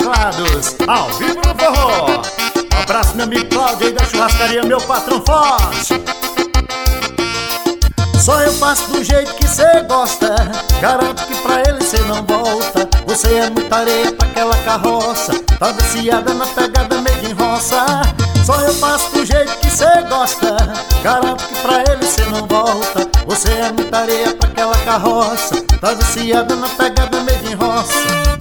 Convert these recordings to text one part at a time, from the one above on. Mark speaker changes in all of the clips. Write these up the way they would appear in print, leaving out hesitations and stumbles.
Speaker 1: teclados, ao vivo no forró. Um abraço, meu amigo Cláudio aí da churrascaria, meu patrão forte. Só eu faço do jeito que cê gosta, garanto que pra ele cê não volta. Você é muita areia pra aquela carroça, tá viciada na pegada meio em roça. Só eu faço do jeito que cê gosta, garanto que pra ele cê não volta. Você é muita areia pra aquela carroça, tá viciada na pegada meio em roça.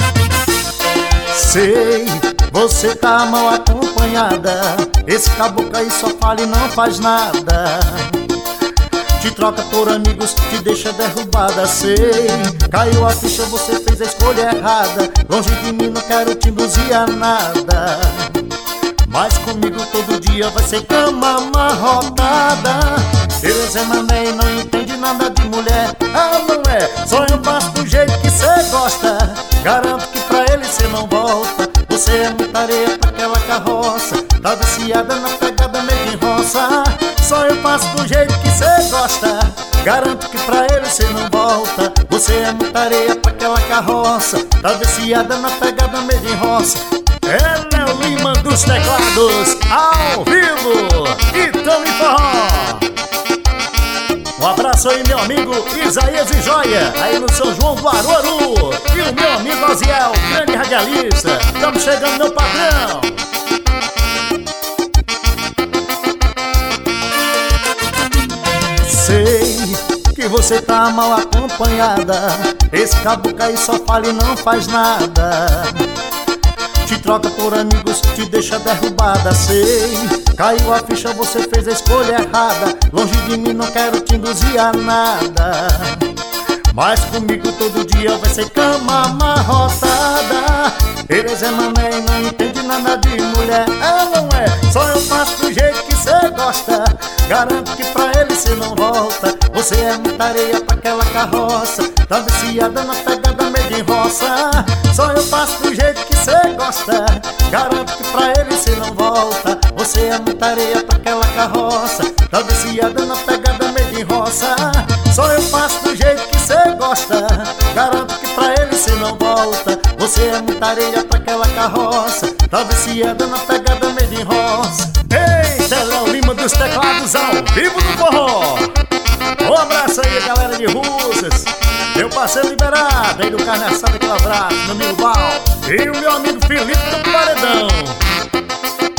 Speaker 1: Sei, você tá mal acompanhada, esse caboclo aí só fala e não faz nada. Te troca por amigos, te deixa derrubada. Sei, caiu a ficha, você fez a escolha errada. Longe de mim, não quero te induzir a nada, mas comigo todo dia vai ser cama amarrotada. Ele é Zé Mané e não entende nada de mulher. Ah, não é, só eu faço do jeito que cê gosta, garanto que pra ele cê não volta. Você é muita areia pra aquela carroça, tá viciada na pegada meio em roça. Só eu faço do jeito que cê gosta, garanto que pra ele cê não volta. Você é muita areia pra aquela carroça, tá viciada na pegada meio em roça. Ela é o Lima dos teclados, ao vivo, Itami Forró. Um abraço aí, meu amigo Isaías e Joia, aí no São João do Aruaru. E o meu amigo Oziel, grande radialista. Estamos chegando, meu patrão. Sei que você tá mal acompanhada, esse caboclo aí só fala e não faz nada. Te troca por amigos, te deixa derrubada. Sei, caiu a ficha, você fez a escolha errada. Longe de mim, não quero te induzir a nada, mas comigo todo dia vai ser cama amarrotada. Ele é Zé Mané e não entende nada de mulher. Ah, não é, só eu faço do jeito que cê gosta, garanto que pra ele cê não volta. Você é muita areia pra aquela carroça, tá viciada na pegada meio em roça. Só eu faço do jeito que cê gosta, garanto que pra ele cê não volta. Você é muita areia pra aquela carroça, tá viciada na pegada meio em roça. Só eu faço do jeito que cê gosta, garanto que pra ele cê não volta. Você é muita areia pra aquela carroça, tá viciada na pegada meio em roça. Eita, é o Lima dos teclados, ao vivo no forró. Um abraço aí, galera de Russas, meu parceiro Liberado aí do Carne Assada, aquele abraço, meu amigo Val e o meu amigo Felipe do Paredão.